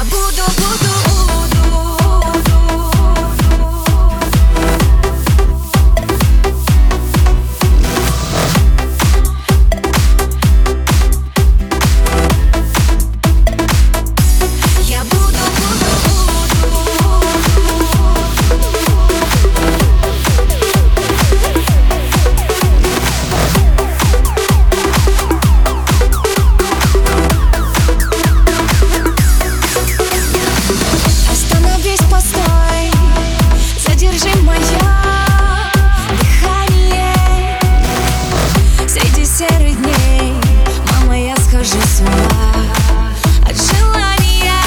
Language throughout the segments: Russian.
серых дней, мама, я схожу с ума от желания.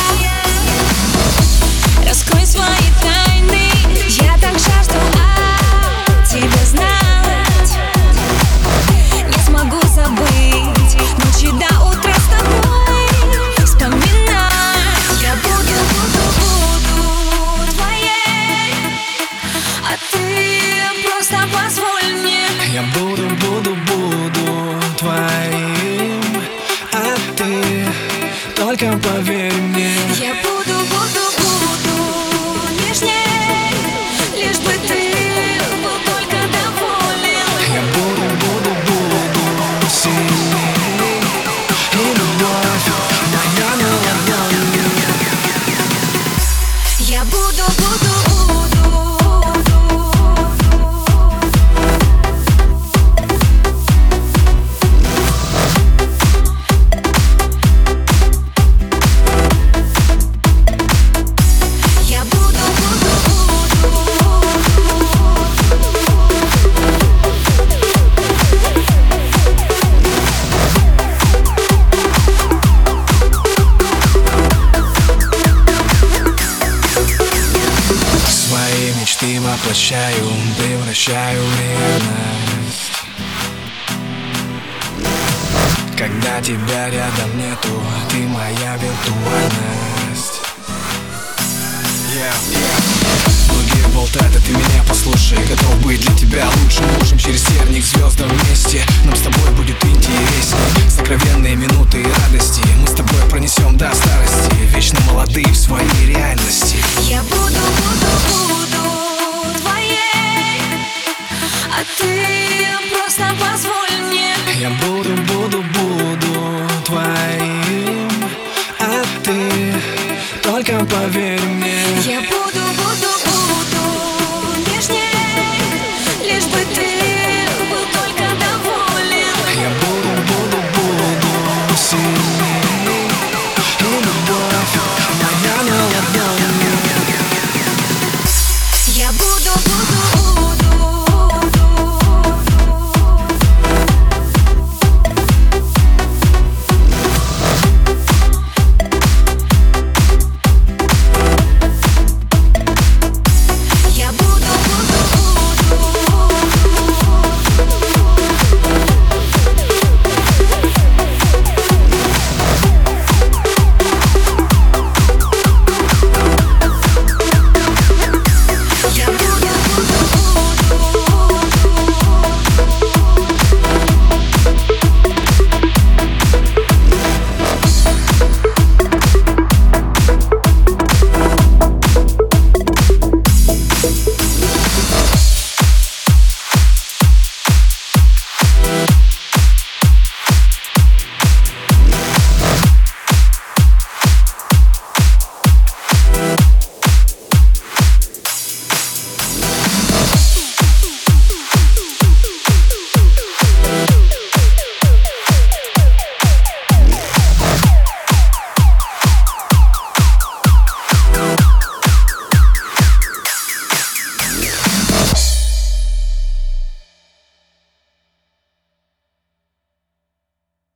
Раскрой свои тайны, я так жажду тебя знать. Не смогу забыть ночи до утра с тобой вспоминать. Я буду твоей, а ты просто позволь мне. Я буду твоим, а ты только поверь мне. Я буду нежней, лишь бы ты был только доволен. Я буду сильней, и любовь моя на ладони. Я буду Свои мечты воплощаю, превращаю в реальность. Когда тебя рядом нету, ты моя виртуальность. Многие болтают, а ты меня послушай. Готов быть для тебя лучшим мужем, через терник звездам вместе. Нам с тобой будет интересней. Сокровенные минуты и радости мы с тобой пронесем до старости, вечно молодые в своей реальности. Я буду твоей, а ты просто позволь мне. Я буду твоим, а ты только поверь мне. Я буду